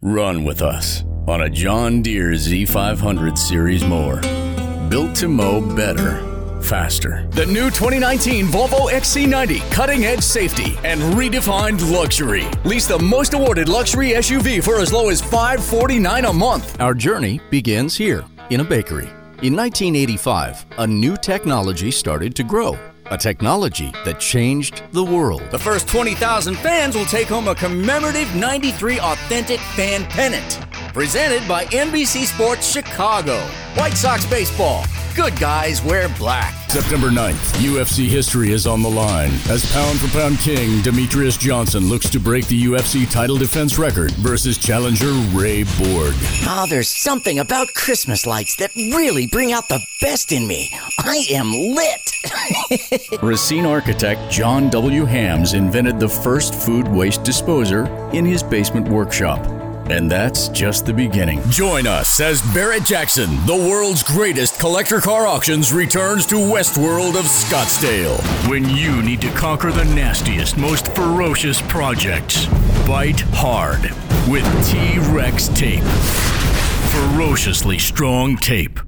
Run with us on a John Deere Z500 Series mower. Built to mow better, faster. The new 2019 Volvo XC90, cutting-edge safety and redefined luxury. Lease the most awarded luxury SUV for as low as $549 a month. Our journey begins here in a bakery. In 1985, a new technology started to grow. A technology that changed the world. The first 20,000 fans will take home a commemorative 93 Authentic Fan Pennant. Presented by NBC Sports Chicago. White Sox baseball. Good guys wear black. September 9th, UFC history is on the line as pound-for-pound king Demetrius Johnson looks to break the UFC title defense record versus challenger Ray Borg. Oh, there's something about Christmas lights that really bring out the best in me. I am lit. Racine architect John W. Hams invented the first food waste disposer in his basement workshop. And that's just the beginning. Join us as Barrett Jackson, the world's greatest collector car auctions, returns to Westworld of Scottsdale. When you need to conquer the nastiest, most ferocious projects, bite hard with T-Rex tape. Ferociously strong tape.